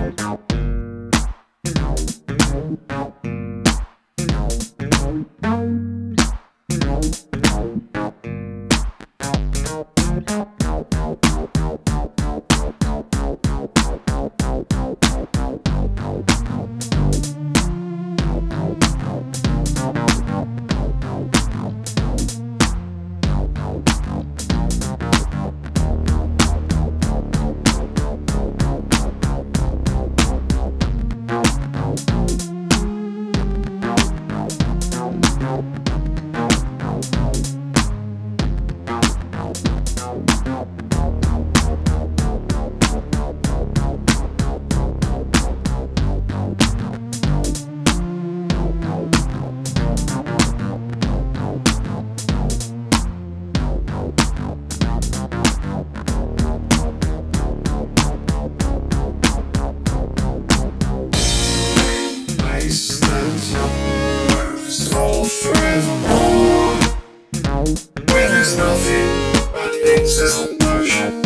Forevermore, where there's nothing but incessant motion,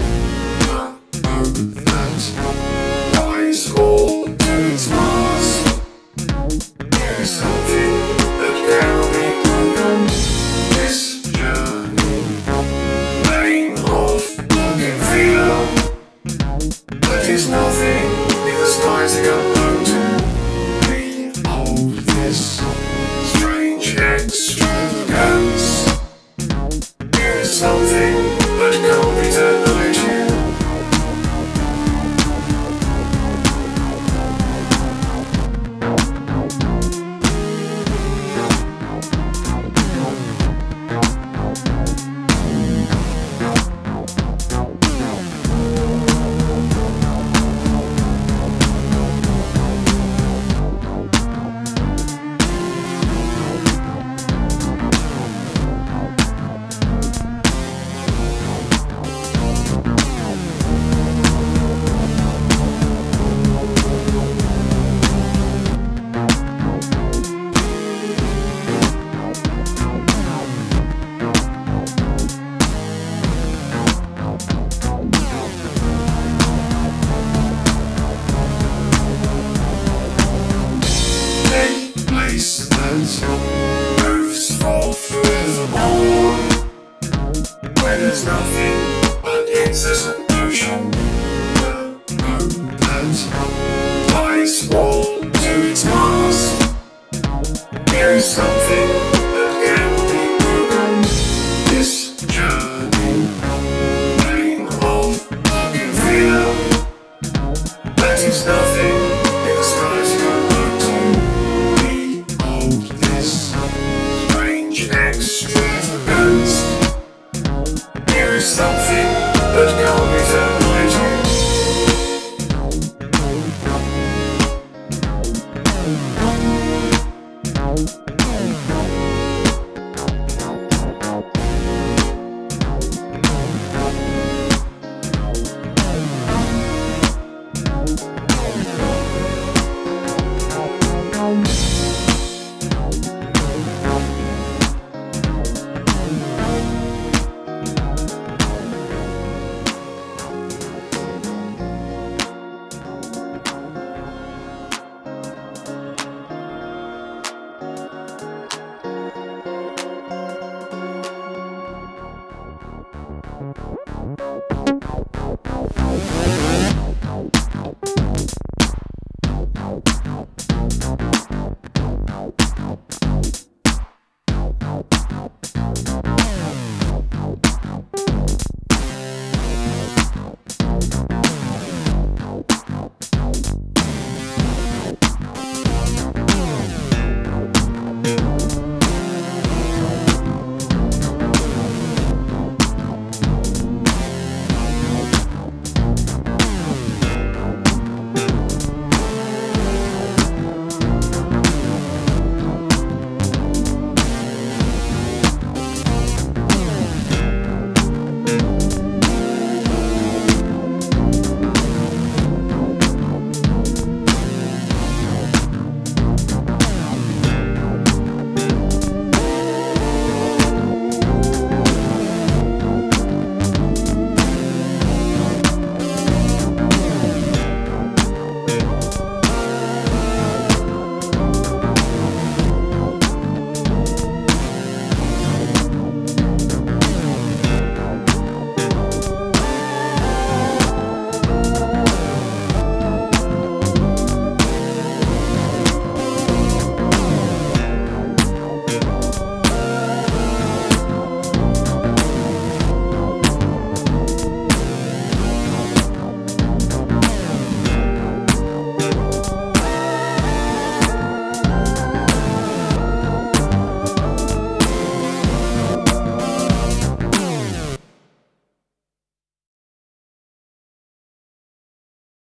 that lies all to its mask. There is something that cannot be broken. This journey, pain of looking fear, but is nothing in the skies unknown to behold this strange extravagance. There is something that can't be denied you. Moves fall forevermore, where there's nothing but incessant motion. The hope that lies all to its mask. There is